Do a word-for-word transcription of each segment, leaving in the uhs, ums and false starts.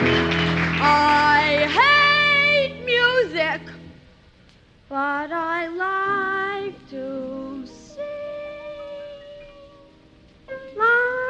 I hate music, but I like to sing. La,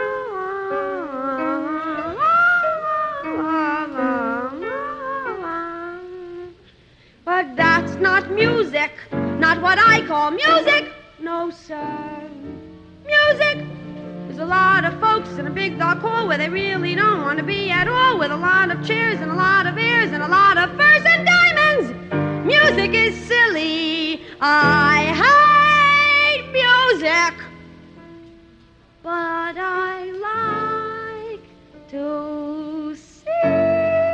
la, la, la. But that's not music, not what I call music. No, sir. Music is a lot of folks in a big dark hall where they really don't want to be at all, with a lot of chairs and a lot of ears and a lot of furs and diamonds. Music is silly. I hate music, but I like to sing.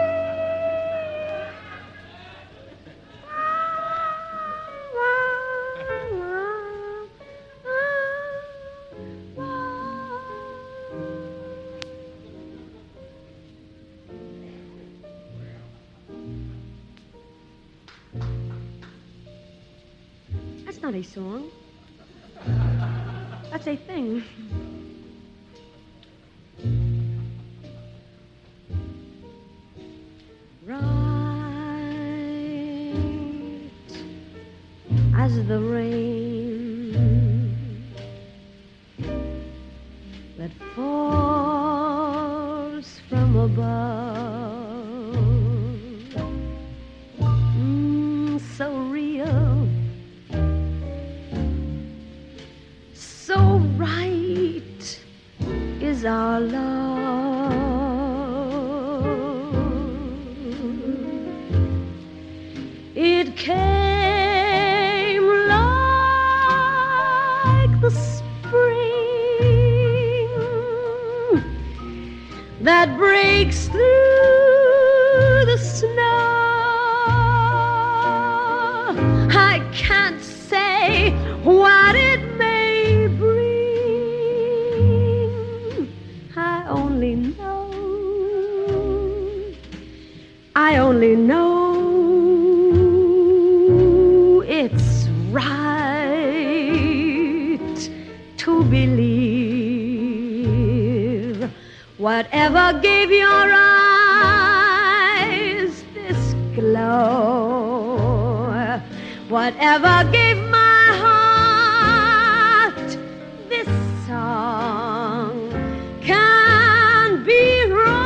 That's not a song. That's a thing. Right as the rain that falls from above, mm, so real, so right is our love. It came like the spring that breaks through the snow. I can't say what it may bring. I only know, I only know it's right to believe. Whatever gave your eyes this glow, whatever gave my heart this song, can't be wrong.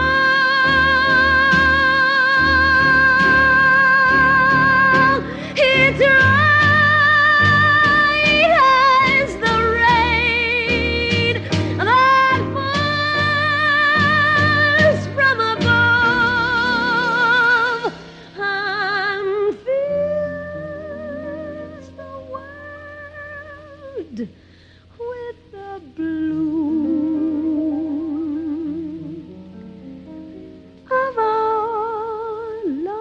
It's right as the rain that falls from above and fills the world with the bloom of our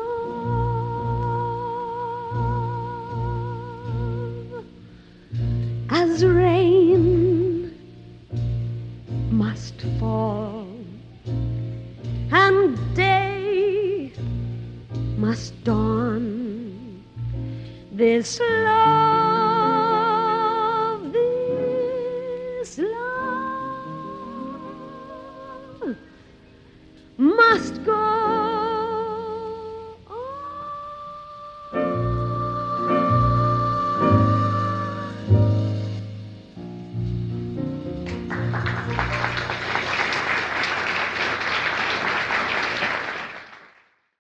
love. As rain must fall and day must dawn, this love, this love must go